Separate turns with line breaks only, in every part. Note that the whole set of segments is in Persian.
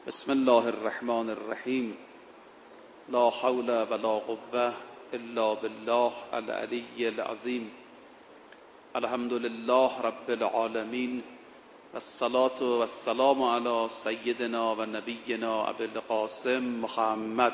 بسم الله الرحمن الرحیم. لا حول ولا قوة الا بالله العلی العظیم. الحمد لله رب العالمین والصلاة والسلام علی سیدنا و نبینا ابی القاسم محمد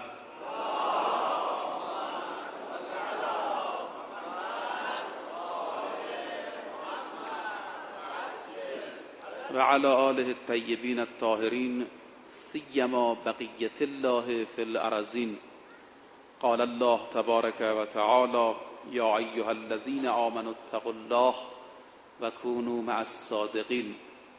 و علی آله الطیبین الطاهرین سیما بقیة الله فی الارضین. قال الله تبارک و تعالی یا ایها الذین آمنوا اتقوا الله و کونوا مع الصادقین.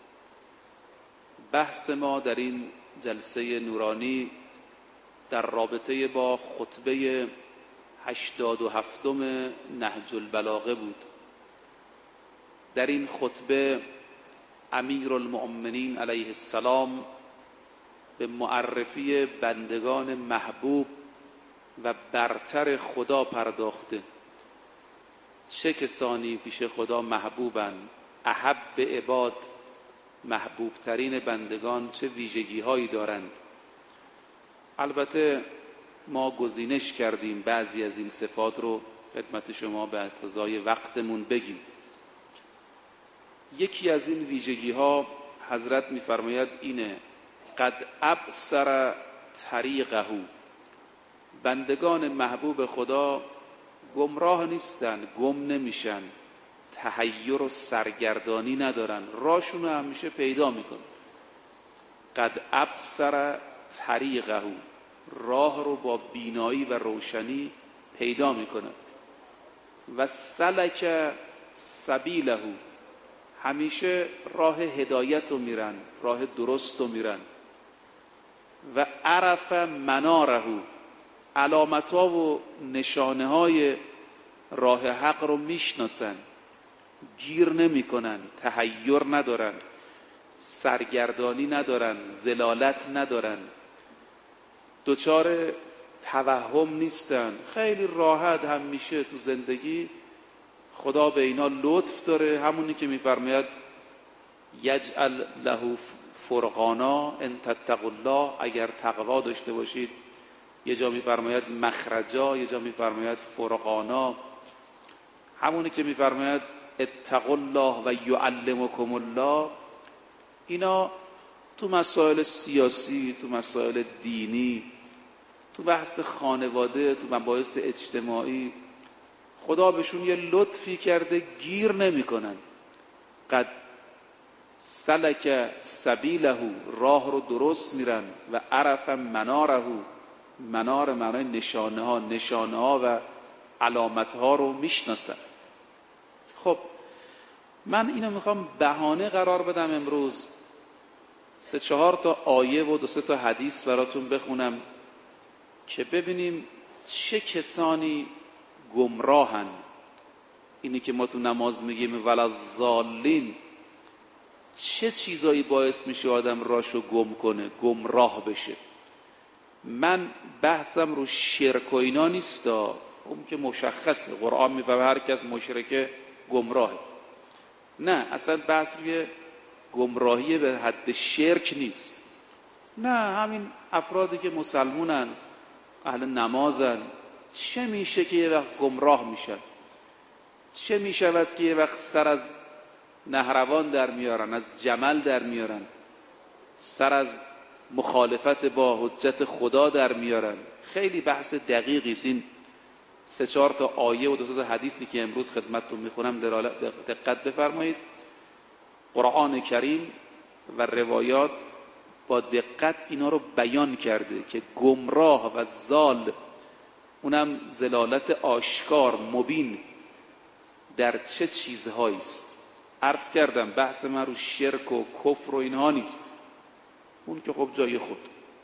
بحث ما در این جلسه نورانی در رابطه با خطبه 87 نهج البلاغه بود. در این خطبه امیرالمؤمنین علیه السلام به معرفی بندگان محبوب و برتر خدا پرداخته. چه کسانی پیش خدا محبوبند؟ احب عباد، محبوب ترین بندگان چه ویژگی هایی دارند؟ البته ما گزینش کردیم بعضی از این صفات رو خدمت شما به اقتضای وقتمون بگیم. یکی از این ویژگی ها حضرت می‌فرماید اینه: قد ابصر طریقه. بندگان محبوب خدا گمراه نیستن، گم نمیشن، تحیر و سرگردانی ندارن، راهشون رو همیشه پیدا میکنن. قد ابصر طریقه، راه رو با بینایی و روشنی پیدا میکنن. و سلک سبیله، همیشه راه هدایت رو میرن، راه درست رو میرن. و عرف مناره، علامت ها و نشانه های راه حق رو میشناسن، گیر نمی کنن، تحیر ندارن، سرگردانی ندارن، ضلالت ندارن، دچار توهم نیستن. خیلی راحت هم میشه تو زندگی خدا به اینا لطف داره، همونی که میفرماید یجعل له فرقانا ان تتقوا الله، اگر تقوا داشته باشید. یه جا میفرماید مخرجا، یه جا میفرماید فرقانا، همونی که میفرماید اتقوا الله و یعلمکم الله. اینا تو مسائل سیاسی، تو مسائل دینی، تو بحث خانواده، تو مباحث اجتماعی خدا بهشون یه لطفی کرده، گیر نمی کنن. قد سلک سبیله، راه رو درست میرن. و عرف مناره، منار معنای نشانه ها، نشانه ها و علامت ها رو میشناسن. خب من اینو میخوام بهانه قرار بدم امروز 3-4 تا آیه و 2-3 تا حدیث براتون بخونم که ببینیم چه کسانی گمراهن. اینی که ما تو نماز میگیم ولضالین، چه چیزایی باعث میشه آدم راشو گم کنه، گمراه بشه. من بحثم رو شرک و اینا نیستا، اون که مشخصه، قرآن میفهمه هر کس مشرکه گمراهه. نه، اصلا بحث روی گمراهی به حد شرک نیست. نه، همین افرادی که مسلمونن، اهل نمازن، چه میشه که یه وقت گمراه میشن؟ چه میشود که یه وقت سر از نهروان در میارن، از جمل در میارن، سر از مخالفت با حجت خدا در میارن؟ خیلی بحث دقیقی است. این 3-4 تا آیه و 2 تا حدیثی که امروز خدمتتون میخونم دقت بفرمایید. قرآن کریم و روایات با دقت اینا رو بیان کرده که گمراه و ضال، اونم ضلالت آشکار مبین، در چه چیزهایی است. عرض کردم بحث من رو شرک و کفر و اینها نیست، اون که خب جای خود.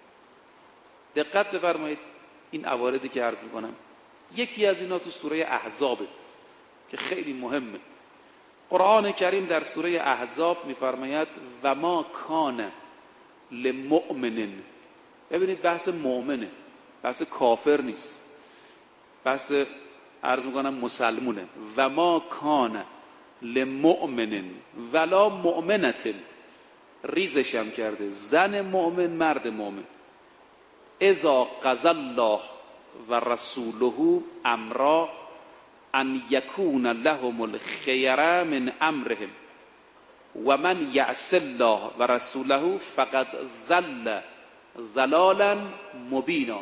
دقت بفرمایید این عوارضی که عرض میکنم. یکی از اینا تو سوره احزابه که خیلی مهمه. قرآن کریم در سوره احزاب میفرماید و ما کان لمؤمن. ببینید بحث مؤمنه، بحث کافر نیست، بحث عرض میکنم مسلمونه. و ما کان لمؤمن ولا مؤمنة، ریزشم کرده، زن مؤمن مرد مؤمن. اذا قضى الله و رسوله امرا ان یکون لهم الخیره من امرهم و من یعص الله و رسوله فقد ضل ضلالا مبینا.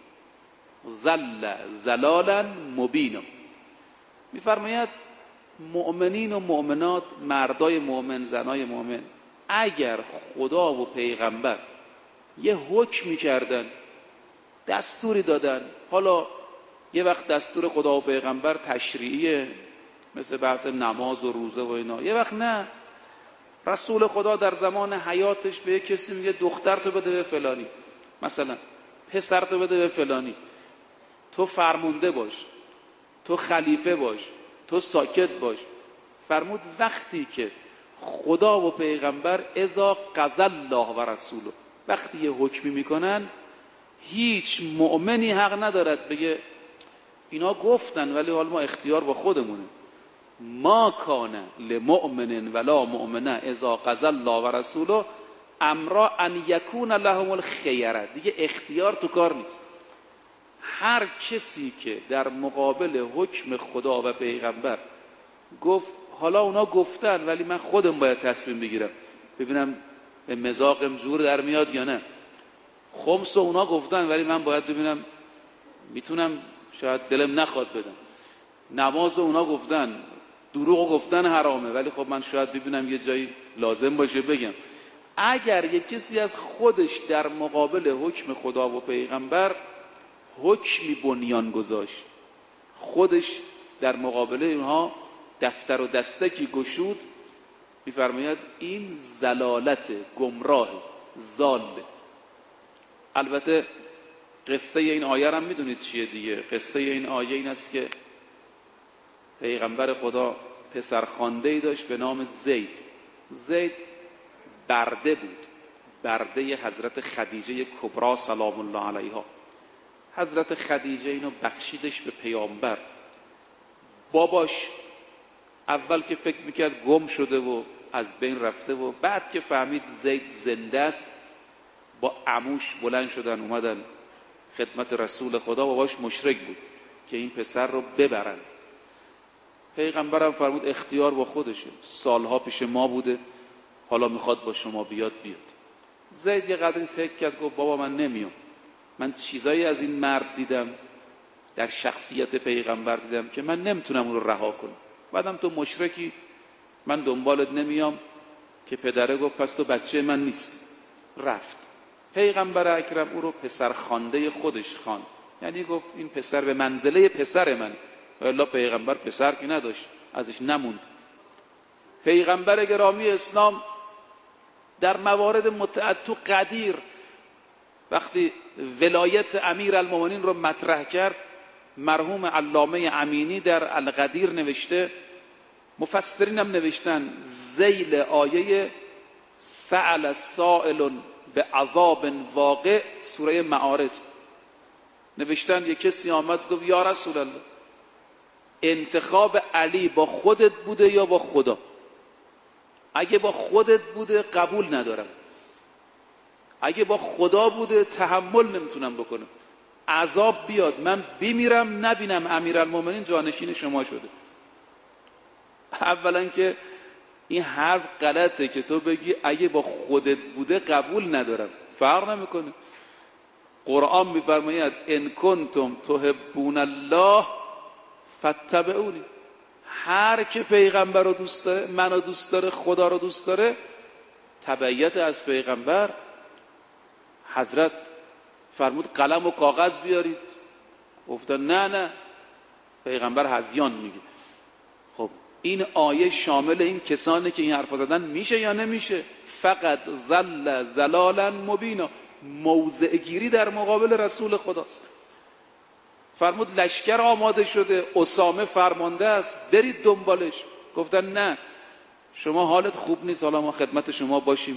ضل ضلالا مبینا. میفرماید مؤمنین و مؤمنات، مردای مؤمن، زنای مؤمن، اگر خدا و پیغمبر یه حکمی کردن، دستوری دادن، حالا یه وقت دستور خدا و پیغمبر تشریعیه مثل بحث نماز و روزه و اینا، یه وقت نه، رسول خدا در زمان حیاتش به کسی میگه دختر تو بده به فلانی، مثلا پسر تو بده به فلانی، تو فرمانده باش، تو خلیفه باش، تو ساکت باش. فرمود وقتی که خدا و پیغمبر اذا قضى الله و رسوله، وقتی یه حکمی میکنن، هیچ مؤمنی حق ندارد بگه اینا گفتن ولی حال ما اختیار با خودمونه. ما کان لمؤمن ولا مؤمنه اذا قضى الله و رسوله امرا ان یکون لهم الخیره. دیگه اختیار تو کار نیست. هر کسی که در مقابل حکم خدا و پیغمبر گفت حالا اونا گفتن ولی من خودم باید تصمیم بگیرم ببینم به مذاقم جور در میاد یا نه، خمس اونا گفتن ولی من باید ببینم میتونم، شاید دلم نخواد بدم، نماز اونا گفتن، دروغ گفتن حرامه ولی خب من شاید ببینم یه جایی لازم باشه بگم. اگر یک کسی از خودش در مقابل حکم خدا و پیغمبر حکمی بنیان گذاشت، خودش در مقابل اینها دفتر و دستکی گشود، میفرماید این ضلالت، گمراه، ضاله. البته قصه این آیه هم میدونید چیه دیگه. قصه این آیه این است که پیغمبر خدا پسرخوانده‌ای داشت به نام زید. زید برده بود، برده حضرت خدیجه کبرا سلام الله علیها. حضرت خدیجه اینو بخشیدش به پیامبر. باباش اول که فکر میکرد گم شده و از بین رفته و بعد که فهمید زید زنده است، با عموش بلند شدن اومدن خدمت رسول خدا. باباش مشرک بود که این پسر رو ببرن. پیغمبرم فرمود اختیار با خودشه، سالها پیش ما بوده، حالا میخواد با شما بیاد. زید یه قدری تک کرد، گفت بابا من نمیام، من چیزایی از این مرد دیدم، در شخصیت پیغمبر دیدم که من نمیتونم اون رو رها کنم. بعدم تو مشرکی، من دنبالت نمیام. که پدره گفت پس تو بچه من نیست. رفت. پیغمبر اکرم او رو پسرخوانده خودش خواند، یعنی گفت این پسر به منزله پسر من. والا پیغمبر پسر که نداشت، ازش نموند. پیغمبر گرامی اسلام در موارد متعدد تو قدیر وقتی ولایت امیر المومنین رو مطرح کرد، مرحوم علامه امینی در القدیر نوشته، مفسرین هم نوشتن، ذیل آیه سأل سائل به عذاب واقع سوره معارج نوشتن، یک کسی آمد گفت یا رسول الله انتخاب علی با خودت بوده یا با خدا؟ اگه با خودت بوده قبول ندارم، اگه با خدا بوده تحمل نمیتونم بکنم، عذاب بیاد من بمیرم نبینم امیرالمومنین جانشین شما شده. اولا که این حرف غلطه که تو بگی اگه با خودت بوده قبول ندارم، فرق نمیکنه. قرآن میفرماید ان کنتم تحبون الله فاتبعونی. هر که پیغمبر رو دوست داره، منو دوست داره، خدا رو دوست داره، تبعیت از پیغمبر. حضرت فرمود قلم و کاغذ بیارید، گفتن نه پیغمبر هذیان میگه. خب این آیه شامل این کسانی که این حرفا زدن میشه یا نمیشه؟ فقط ضل ضلالا مبینا، موضع گیری در مقابل رسول خداست. فرمود لشکر آماده شده، اسامه فرمانده است، برید دنبالش. گفتن نه شما حالت خوب نیست، حالا ما خدمت شما باشیم.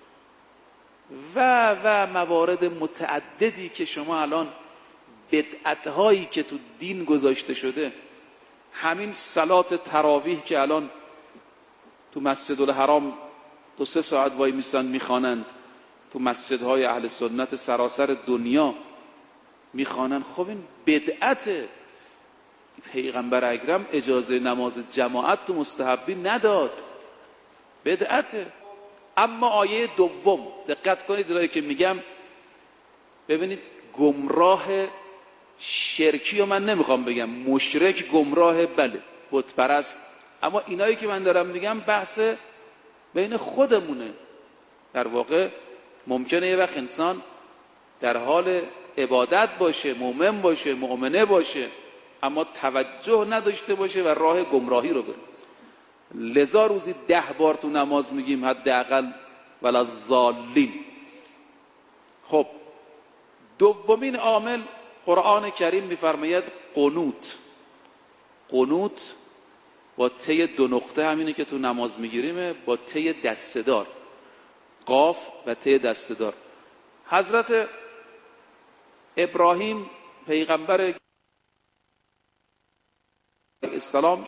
و موارد متعددی که شما الان بدعت‌هایی که تو دین گذاشته شده، همین صلات تراویح که الان تو مسجد الحرام 2-3 ساعت وای میسن میخوانند تو مسجدهای اهل سنت سراسر دنیا میخوانند. خب این بدعته. پیغمبر اکرم اجازه نماز جماعت تو مستحبی نداد، بدعته. اما آیه دوم دقت کنید رایی که میگم، ببینید گمراه شرکی رو من نمیخوام بگم، مشرک گمراه بله بت پرست، اما اینایی که من دارم میگم بحث بین خودمونه. در واقع ممکنه یه وقت انسان در حال عبادت باشه، مؤمن باشه، مؤمنه باشه، اما توجه نداشته باشه و راه گمراهی رو بره. لذا روزی 10 بار تو نماز میگیم حداقل ولا الضالین. خب دومین عامل قرآن کریم میفرماید قنوت. قنوت با ته 2 نقطه همینه که تو نماز میگیریم، با ته دسته‌دار، قاف و ته دسته‌دار. حضرت ابراهیم پیغمبر اسلام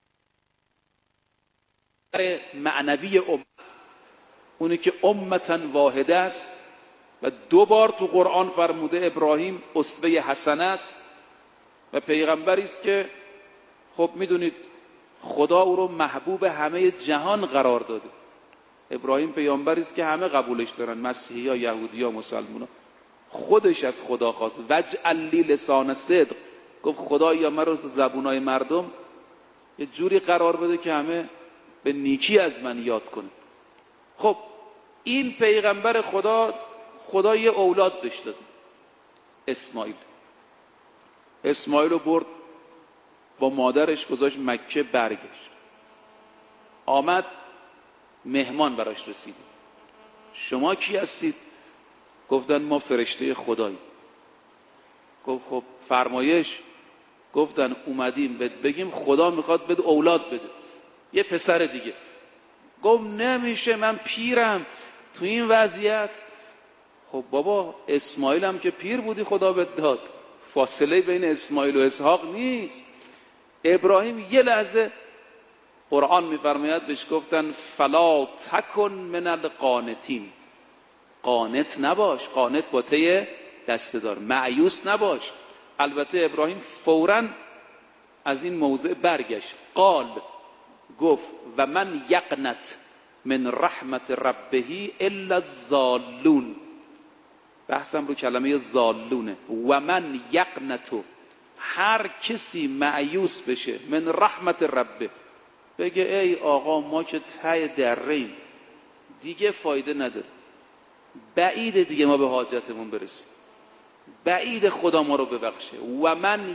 معنوی اونی که امتا واحده است و 2 بار تو قرآن فرموده ابراهیم اسوه حسنه است و پیغمبری است که خب میدونید خدا او رو محبوب همه جهان قرار داده. ابراهیم پیامبری است که همه قبولش دارن، مسیحی‌ها، یهودی‌ها، مسلمان‌ها. خودش از خدا خواست وجعل لی لسان صدق، گفت خدایا مرا زبونای مردم یه جوری قرار بده که همه به نیکی از من یاد کنه. خب این پیغمبر خدا یه اولاد بهش داد، اسماعیل رو برد با مادرش گذاشت مکه، برگشت آمد مهمان براش رسید. شما کی هستید؟ گفتن ما فرشته خداییم. گفت خب فرمایش. گفتن اومدیم بهت بگیم خدا میخواد بده اولاد بده، یه پسر دیگه. گفت نمیشه، من پیرم تو این وضعیت. خب بابا اسماعیل هم که پیر بودی خدا بهت داد، فاصله بین اسماعیل و اسحاق نیست. ابراهیم یه لحظه، قرآن میفرماید بهش گفتن فلا تکن من القانتین، قانت نباش، قانت با ته دسته دار، مایوس نباش. البته ابراهیم فوراً از این موضع برگشت، قال گفت و من یقنت من رحمت ربه الا الضالون. بحثم رو کلمه ضالونه. و من یقنتو، هر کسی مایوس بشه من رحمت ربه، بگه ای آقا ما که ته دره‌ایم دیگه فایده نداره، بعید دیگه ما به حاجتمون برسیم، بعید خدا ما رو ببخشه. و من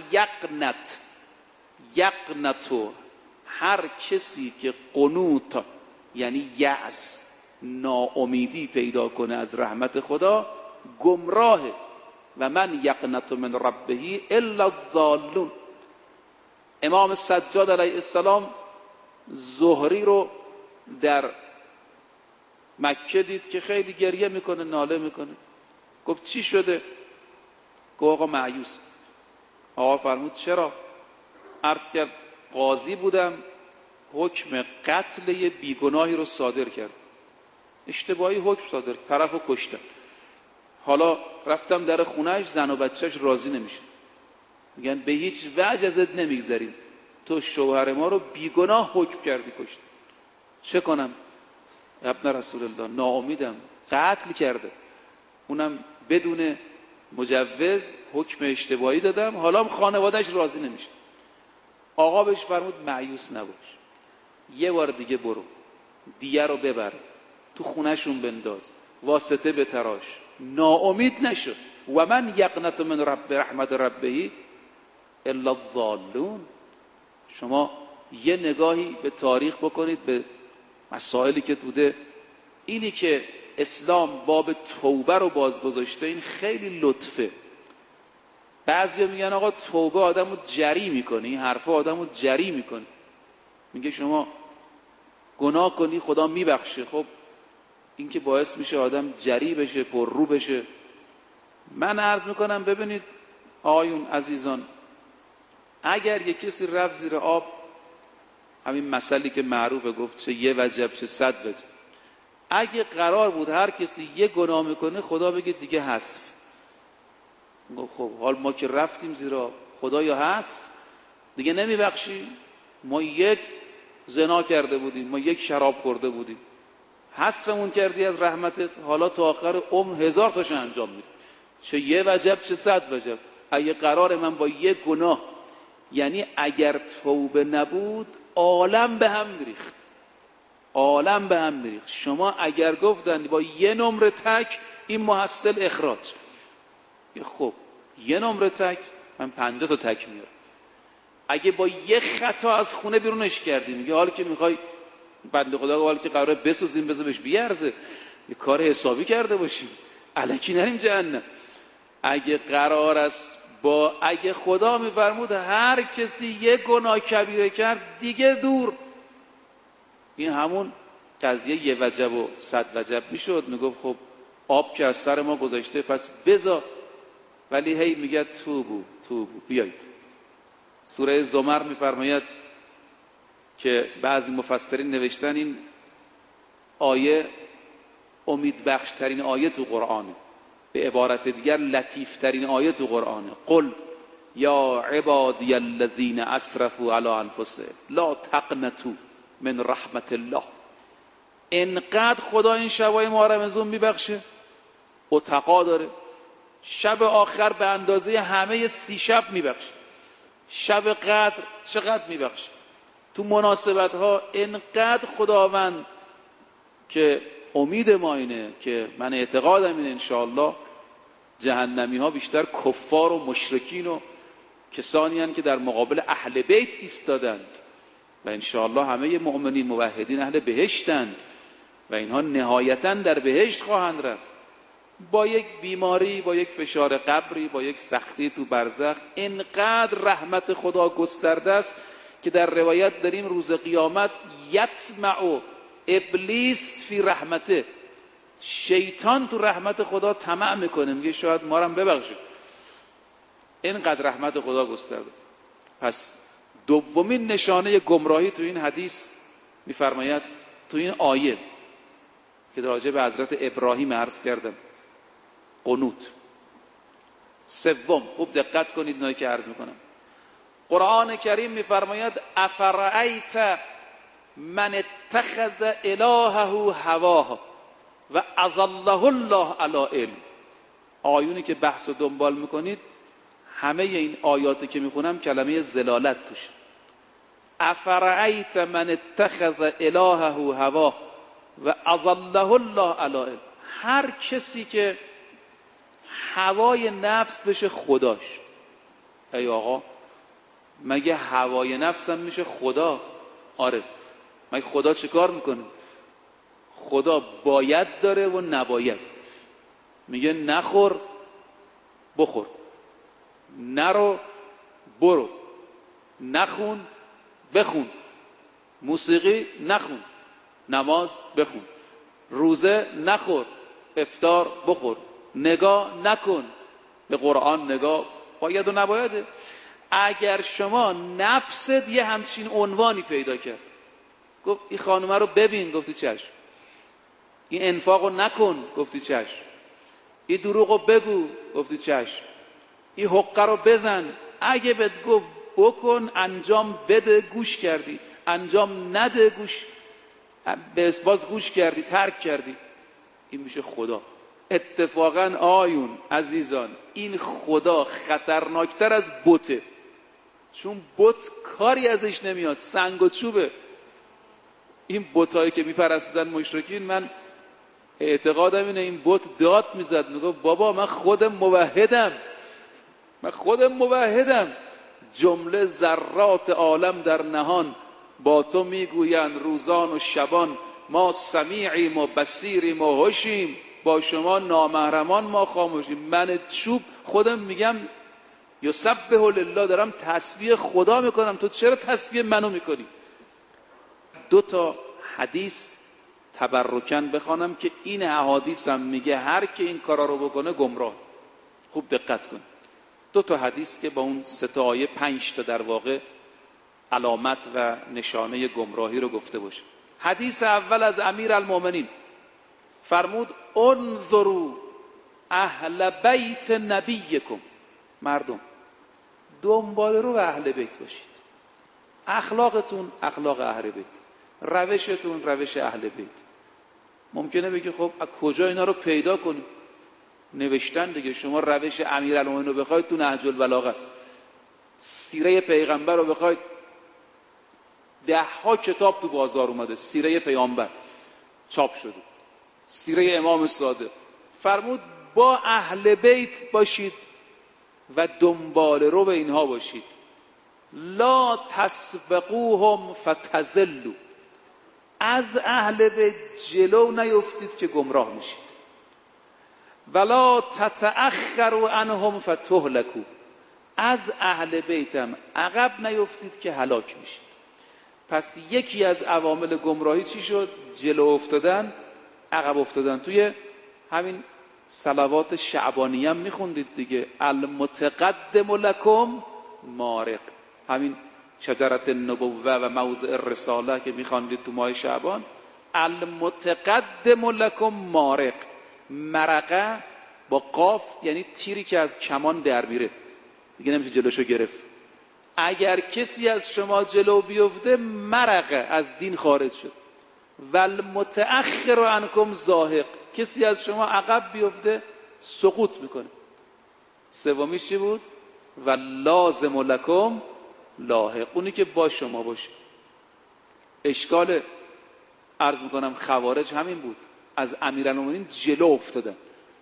یقنتو، هر کسی که قنوت یعنی یأس، ناامیدی پیدا کنه از رحمت خدا، گمراهه. و من یقنت من ربه الا الضالون. امام سجاد علیه السلام زهری رو در مکه دید که خیلی گریه میکنه، ناله میکنه. گفت چی شده؟ گفت آقا مایوس. آقا فرمود چرا؟ عرض کرد قاضی بودم، حکم قتل یه بیگناهی رو صادر کرد، اشتباهی حکم صادر، طرفو کشتن. حالا رفتم در خونهش، زن و بچهش راضی نمیشه، میگن به هیچ وجه ازت نمیگذریم، تو شوهر ما رو بیگناه حکم کردی کشت. چه کنم؟ ابن رسول الله ناامیدم، قتل کرده، اونم بدون مجوز، حکم اشتباهی دادم، حالا هم خانوادهش راضی نمیشه. آقا بهش فرمود مایوس نباش، یه بار دیگه برو، دیه رو ببر تو خونهشون بنداز، واسطه بتراش، ناامید نشو. و من یقنت من رحمت ربه الا الضالون. شما یه نگاهی به تاریخ بکنید، به مسائلی که توده. اینی که اسلام باب توبه رو باز گذاشته، این خیلی لطفه. بعضیا میگن آقا توبه آدمو جری میکنه، این حرفا آدمو جری میکنه، میگه شما گناه کنی خدا میبخشه. خب این که باعث میشه آدم جری بشه، پر رو بشه. من عرض میکنم ببینید آقایون عزیزان، اگر یک کسی رفت زیر آب، همین مسئله که معروفه، گفت چه یه وجب چه 100 وجب، اگه قرار بود هر کسی یه گناه میکنه خدا بگه دیگه حذف، خب حال ما که رفتیم زیرا خدا یا حذف دیگه نمیبخشی، ما یک زنا کرده بودیم، ما یک شراب خورده بودیم، حذفمون کردی از رحمتت، حالا تا آخر عمر 1000 تاشو انجام میدم. چه یه وجب چه 100 وجب. اگه قرار من با یک گناه، یعنی اگر توبه نبود عالم به هم میریخت، عالم به هم میریخت. شما اگر گفتن با یه نمره تک این محصل اخراج، خب یه نمره تک من 50 تا تک میارم. اگه با یه خطا از خونه بیرونش کردی، میگه حالا که میخوای بنده خدا حالا که قراره بسوزیم بذار بهش بیارزه، یه کار حسابی کرده باشیم، الکی نریم جهنم. اگه قرار است با اگه خدا میفرمود هر کسی یه گناه کبیره کرد دیگه دور، این همون قضیه یه وجب و 100 وجب میشد، میگفت خب آب که از سر ما گذاشته پس بذار، ولی هی میگه توبو بیایید. سوره زمر میفرماید که بعضی مفسرین نوشتن این آیه امید بخش ترین آیه تو قرآنه، به عبارت دیگر لطیف ترین آیه تو قرآنه. قل یا عبادی الذین اسرفوا علی انفسهم لا تقنطوا من رحمت الله. انقدر خدا این شبای ماه رمضان میبخشه، عتقا داره، شب آخر به اندازه همه 30 شب میبخشه، شب قدر چقدر میبخشه، تو مناسبت ها انقدر خداوند که امید ما اینه که من اعتقادم اینه انشاءالله جهنمی ها بیشتر کفار و مشرکین و کسانی هستند که در مقابل اهل بیت ایستادند و انشاءالله همه مؤمنین موحدین اهل بهشتند و اینها نهایتاً در بهشت خواهند رفت. با یک بیماری، با یک فشار قبری، با یک سختی تو برزخ، اینقدر رحمت خدا گسترده است که در روایت داریم روز قیامت یطمع ابلیس فی رحمته، شیطان تو رحمت خدا طمع میکنه، میگه شاید ما رو هم ببخشه، اینقدر رحمت خدا گسترده است. پس دومین نشانه گمراهی تو این حدیث میفرماید، تو این آیه که راجع به حضرت ابراهیم عرض کردم، قنوت. سوم، خوب دقت کنید اینایی که عرض میکنم، قرآن کریم میفرماید افرأیت من اتخذ الهه هواه و اضله الله علی علم. آیونی که بحث و دنبال میکنید همه این آیاتی که میخونم کلمه ضلالت توش. افرأیت من اتخذ الهه هواه و اضله الله علی علم. هر کسی که هوای نفس بشه خداش. ای آقا مگه هوای نفسم میشه خدا؟ آره. مگه خدا چه کار میکنه؟ خدا باید داره و نباید. میگه نخور بخور، نرو برو، نخون بخون، موسیقی نخون، نماز بخون، روزه نخور، افطار بخور، نگاه نکن. به قرآن نگاه باید و نبایده. اگر شما نفست یه همچین عنوانی پیدا کرد، گفت این خانومه رو ببین، گفتی چشم. این انفاق رو نکن، گفتی چشم. این دروغ رو بگو، گفتی چشم. این حقه رو بزن، اگه بهت گفت بکن انجام بده، گوش کردی، انجام نده گوش باز گوش کردی، ترک کردی. این میشه خدا. اتفاقا آیون عزیزان این خدا خطرناکتر از بته، چون بت کاری ازش نمیاد، سنگ و چوبه. این بتایی که میپرستن مشرکین، من اعتقادم اینه این بت داد میزد، میگه بابا من خودم موحدم، جمله ذرات عالم در نهان با تو میگویند روزان و شبان، ما سمیعیم و بصیریم و هوشیم، با شما نامحرمان ما خاموشیم. من چوب خودم میگم یسبح لله، دارم تسبیح خدا میکنم، تو چرا تسبیح منو میکنی؟ 2 حدیث تبرکن بخوانم که این احادیث هم میگه هر که این کارا رو بکنه گمراه. خوب دقت کن. 2 حدیث که با اون 3 آیه 5 در واقع علامت و نشانه گمراهی رو گفته باشه. حدیث اول از امیر المؤمنین فرمود انظروا اهل بیت نبیکم. مردم دنبال رو اهل بیت باشید، اخلاقتون اخلاق اهل بیت، روشتون روش اهل بیت. ممکنه بگی خب از کجا اینا رو پیدا کنیم؟ نوشتن دیگه. شما روش امیرالمومنین رو بخواید تو نهج البلاغه است، سیره پیغمبر رو بخواید 10 کتاب تو بازار اومده، سیره پیامبر چاپ شده، سیره امام صادق. فرمود با اهل بیت باشید و دنبال رو به اینها باشید. لا تسبقوهم فتضلوا. از اهل بیت جلو نیفتید که گمراه میشید. ولا تتأخروا عنهم فتهلكوا. از اهل بیتم عقب نیفتید که هلاک میشید. پس یکی از عوامل گمراهی چی شد؟ جلو افتادن، عقب افتادن. توی همین صلوات شعبانیه هم میخوندید دیگه، المتقدم لکم مارق. همین شجرت النبوه و موضع الرساله که میخوندید تو ماه شعبان، المتقدم لکم مارق. مرقه با قاف یعنی تیری که از کمان در میره دیگه، نمیشه جلوشو گرفت. اگر کسی از شما جلو بیفته مرقه، از دین خارج شد. والمتأخر عنکم زاهق. کسی از شما عقب بیفته سقوط میکنه. سومیش چی بود؟ و لازم لکم لاحق. اونی که با شما باشه. اشکال عرض میکنم خوارج همین بود، از امیرالمومنین جلو افتادن.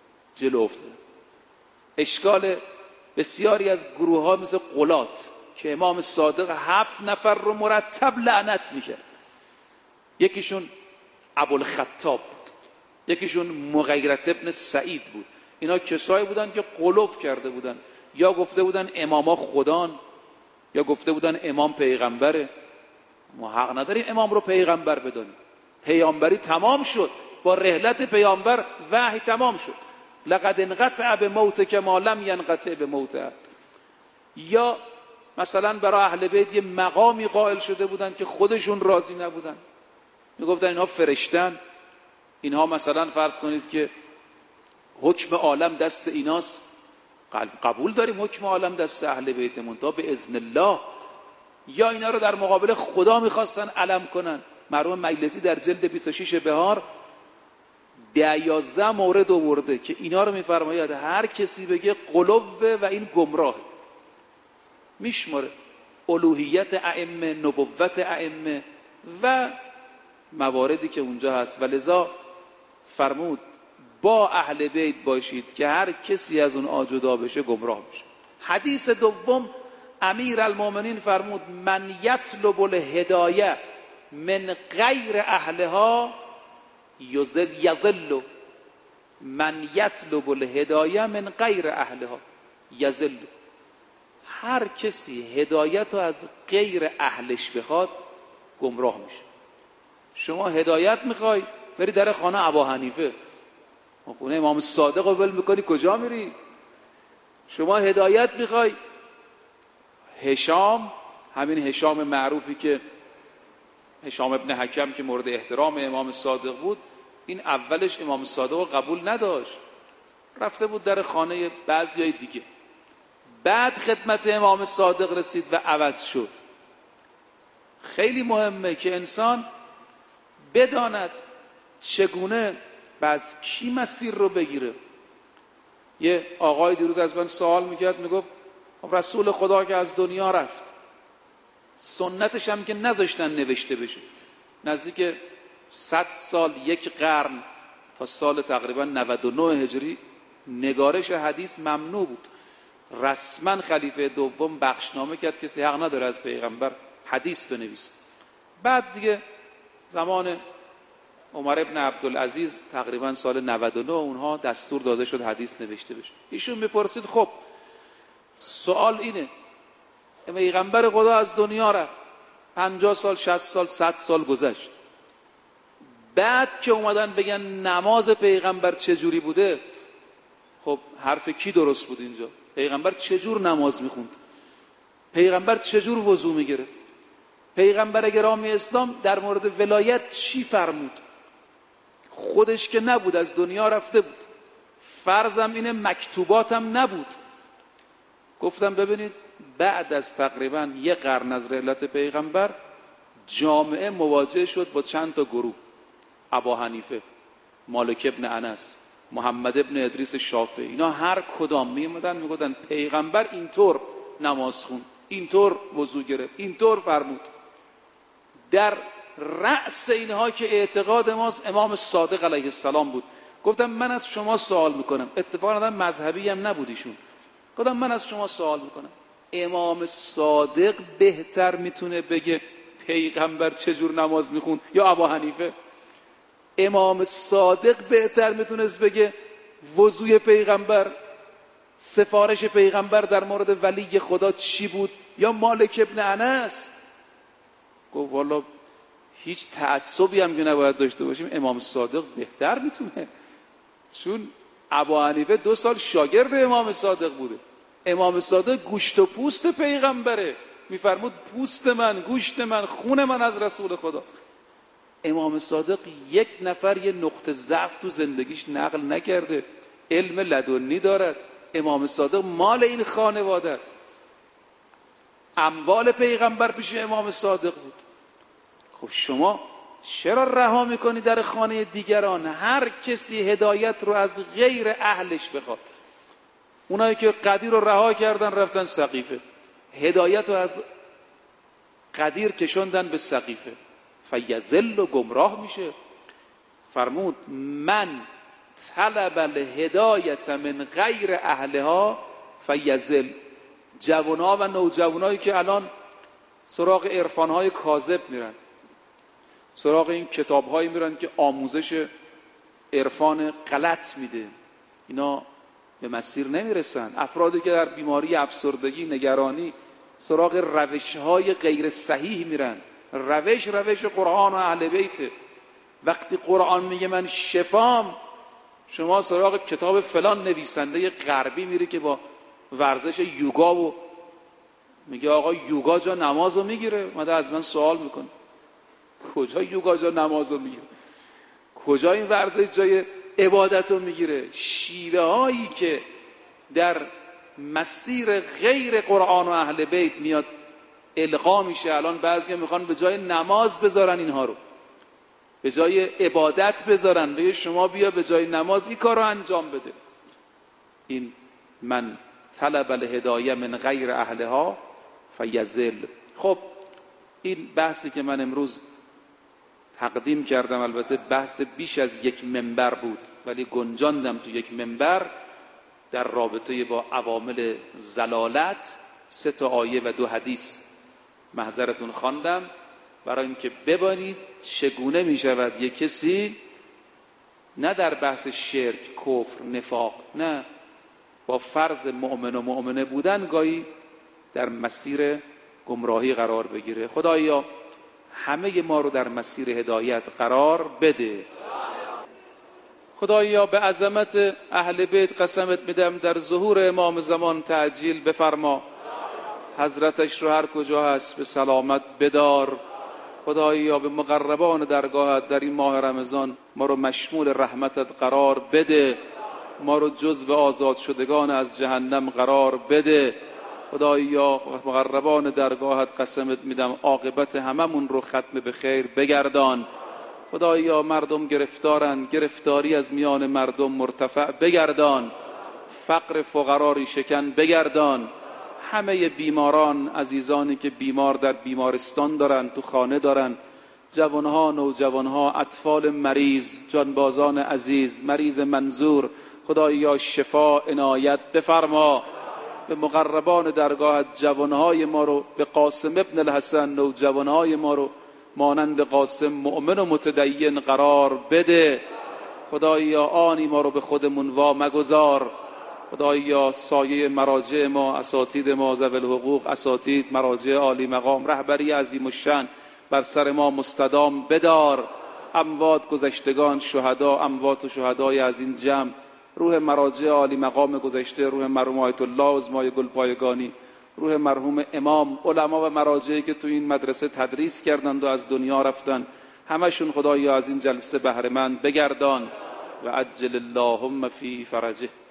اشکال بسیاری از گروه ها مثل غلات که امام صادق 7 نفر رو مرتب لعنت میکرد. یکیشون ابوالخطاب بود، یکیشون مغیرة ابن سعید بود. اینا کسایی بودن که غلوف کرده بودن، یا گفته بودن اماما خدان، یا گفته بودن امام پیغمبره. ما حق نداریم امام رو پیغمبر بدونیم. پیامبری تمام شد، با رحلت پیامبر وحی تمام شد. لقد انقطع بموتک ما لم ینقطع بموت. یا مثلا برای اهل بیت یه مقامی قائل شده بودن که خودشون راضی نبودن، میگفتن اینها فرشتن، اینها مثلا فرض کنید که حکم عالم دست ایناست. قبول داریم حکم عالم دست اهل بیتمون تا به اذن الله. یا اینا رو در مقابل خدا میخواستن علم کنن. مرحوم مجلسی در جلد 26 بهار 11 مورد آورده که اینا رو میفرماید هر کسی بگه قلوه و این گمراه. میشماره الوهیت ائمه، نبوت ائمه و مواردی که اونجا هست. و لذا فرمود با اهل بیت باشید که هر کسی از اون جدا بشه گمراه بشه. حدیث دوم امیرالمومنین فرمود من یطلب الهدایه من غیر اهلها یضل. من یطلب الهدایه من غیر اهلها یضل. هر کسی هدایت رو از غیر اهلش بخواد گمراه میشه. شما هدایت میخوای بری در خانه ابوحنیفه، خونه امام صادق رو ول میکنی کجا میری؟ شما هدایت میخوای هشام، همین هشام معروفی که هشام ابن حکم که مورد احترام امام صادق بود، این اولش امام صادق رو قبول نداشت، رفته بود در خانه بعضیای دیگه. بعد خدمت امام صادق رسید و عوض شد. خیلی مهمه که انسان بداند چگونه و از کی مسیر رو بگیره. یه آقای دیروز از من سوال میکرد، میگفت رسول خدا که از دنیا رفت، سنتش هم که نذاشتن نوشته بشه، نزدیک 100 سال، 1 قرن تا سال تقریبا 99 هجری نگارش حدیث ممنوع بود. رسما خلیفه دوم بخشنامه کرد کسی حق نداره از پیغمبر حدیث بنویسه. بعد دیگه زمان عمر ابن عبدالعزیز تقریبا سال 99 اونها دستور داده شد حدیث نوشته بشه. ایشون میپرسید خب سوال اینه، پیغمبر خدا از دنیا رفت، 50 سال 60 سال 100 سال گذشت، بعد که اومدن بگن نماز پیغمبر چجوری بوده، خب حرف کی درست بود اینجا؟ پیغمبر چجور نماز میخوند؟ پیغمبر چجور وضو خودش که نبود، از دنیا رفته بود. فرضم اینه مکتوباتم نبود. گفتم ببینید بعد از تقریبا 1 قرن از رحلت پیغمبر جامعه مواجه شد با چند تا گروه: ابا حنیفه، مالک ابن انس، محمد ابن ادریس شافعی. اینا هر کدام میومدن میگفتن پیغمبر اینطور نماز خون، اینطور وضو گرفت، اینطور فرمود. در رأس اینها که اعتقاد ماست امام صادق علیه السلام بود. گفتم من از شما سوال میکنم، اتفاقا آدم مذهبی هم نبود ایشون. گفتم من از شما سوال میکنم، امام صادق بهتر میتونه بگه پیغمبر چجور نماز میخون یا ابا حنیفه؟ امام صادق بهتر میتونست بگه وضوی پیغمبر، سفارش پیغمبر در مورد ولی خدا چی بود یا مالک ابن انس؟ گفت والا هیچ تعصبی هم که نباید داشته باشیم، امام صادق بهتر میتونه، چون ابا حنیفه 2 سال شاگرد امام صادق بوده. امام صادق گوشت و پوست پیغمبره، میفرمود پوست من، گوشت من، خون من از رسول خداست. امام صادق 1 نفر یه نقطه ضعف تو زندگیش نقل نکرده، علم لدنی دارد. امام صادق مال این خانواده است. اموال پیغمبر پیش امام صادق بود. خب شما چرا رها میکنی در خانه دیگران؟ هر کسی هدایت رو از غیر اهلش بخواد. اونایی که قدیر رو رها کردن رفتن سقیفه، هدایت رو از قدیر کشوندن به سقیفه، فیضل و گمراه میشه. فرمود من طلب الهدایت من غیر اهلها فیضل. جوانها و نوجوانایی که الان سراغ عرفانهای کاذب میرن، سراغ این کتابهایی میرن که آموزش عرفان غلط میده، اینا به مسیر نمیرسن. افرادی که در بیماری افسردگی، نگرانی سراغ روشهای غیر صحیح میرن. روش قرآن و اهل بیته. وقتی قرآن میگه من شفام، شما سراغ کتاب فلان نویسنده غربی میری که با ورزش یوگا و میگه آقا یوگا جا نمازو میگیره. اومده از من سوال میکنه کجا یوگا جا نمازو میگیره؟ کجا این ورزش جای عبادتو میگیره؟ شیوه هایی که در مسیر غیر قرآن و اهل بیت میاد القا میشه. الان بعضیا میخوان به جای نماز بذارن اینها رو، به جای عبادت بذارن، بگه شما بیا به جای نماز این کار رو انجام بده. این من طلب الهدایه من غیر اهلها فیضل. خب این بحثی که من امروز تقدیم کردم البته بحث بیش از 1 منبر بود، ولی گنجاندم تو 1 منبر در رابطه با عوامل ضلالت 3 تا آیه و 2 حدیث محضرتون خواندم برای اینکه ببینید چگونه می شود یک کسی نه در بحث شرک، کفر، نفاق، نه، با فرض مؤمن و مؤمنه بودن گاهی در مسیر گمراهی قرار بگیره. خدایا همه ما رو در مسیر هدایت قرار بده. خدایا به عظمت اهل بیت قسمت میدم در ظهور امام زمان تعجیل بفرما، حضرتش رو هر کجا هست به سلامت بدار. خدایا به مقربان درگاهت در این ماه رمضان ما رو مشمول رحمتت قرار بده، ما رو جزو آزاد شدگان از جهنم قرار بده. خدایا مقربان درگاهت قسمت میدم عاقبت هممون رو ختم به خیر بگردان. خدایا مردم گرفتارن، گرفتاری از میان مردم مرتفع بگردان، فقر فقراری شکن بگردان. همه بیماران عزیزانی که بیمار در بیمارستان دارن، تو خانه دارن، جوانها، نوجوانها، اطفال مریض، جانبازان عزیز، مریض منظور، خدایا شفا عنایت بفرما. به مقربان درگاهت جوانهای ما رو به قاسم ابن الحسن، نوجوانهای ما رو مانند قاسم مؤمن و متدین قرار بده. خدایا آنی ما رو به خودمون وا مگذار. خدایا سایه مراجع ما، اساتید ما ذوی الحقوق، اساتید مراجع عالی مقام، رهبری عظیم الشأن بر سر ما مستدام بدار. اموات گذشتگان، شهدا، اموات و شهدای از این جمع، روح مراجع عالی مقام گذشته، روح مرحوم آیت الله عظمای گلپایگانی، روح مرحوم امام، علما و مراجعی که تو این مدرسه تدریس کردند و از دنیا رفتن، همشون خدایا از این جلسه بهره مند بگردان و عجل اللهم فی فرجه.